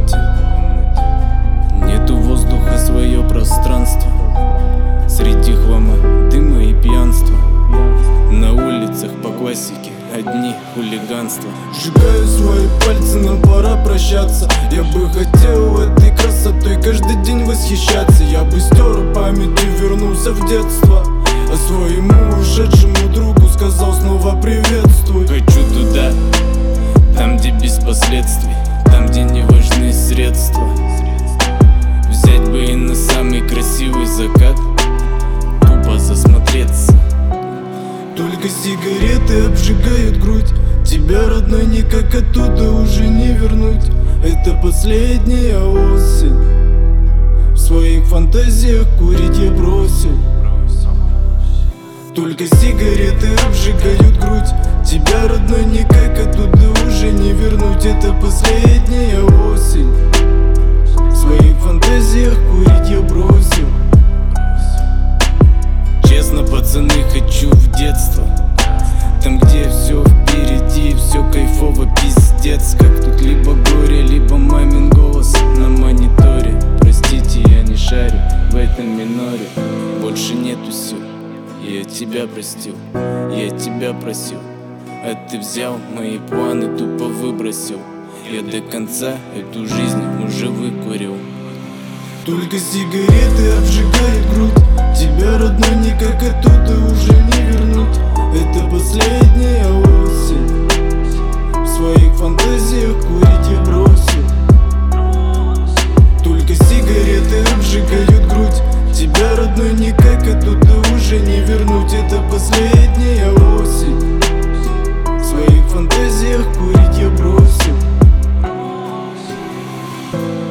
комнате. Нету воздуха, свое пространство. Среди хлама, дыма и пьянства. На улицах по классике одни хулиганства. Сжигаю свои пальцы, нам пора прощаться. Я бы хотел этой красотой каждый день восхищаться. Я бы стер память и вернулся в детство, а своему ушедшему другу сказал снова приветствуй. Хочу туда, там где без последствий, там где не важны средства. Взять бы и на самый красивый закат, тупо засмотреться. Только сигареты обжигают грудь. Тебя, родной, никак оттуда уже не вернуть. Это последняя осень. В своих фантазиях курить я бросил. Только сигареты обжигают грудь. Тебя, родной, никак оттуда уже не вернуть. Это последняя осень. В своих фантазиях курить я бросил. Честно, пацаны, хочу в детство, там, где все впереди, все кайфово, пиздец. Как тут либо горе, либо мамин голос на мониторе. Простите, я не шарю в этом миноре. Больше нету сил, я тебя простил, я тебя просил, а ты взял мои планы, тупо выбросил. Я до конца эту жизнь уже выкурил. Только сигареты обжигают грудь. Тебя, родной, никак оттуда уже не вернуть. Это последняя осень. В своих фантазиях курить я бросил. Только сигареты обжигают грудь. Тебя, родной, никак оттуда уже не вернуть. Это последняя осень. В своих фантазиях курить я бросил.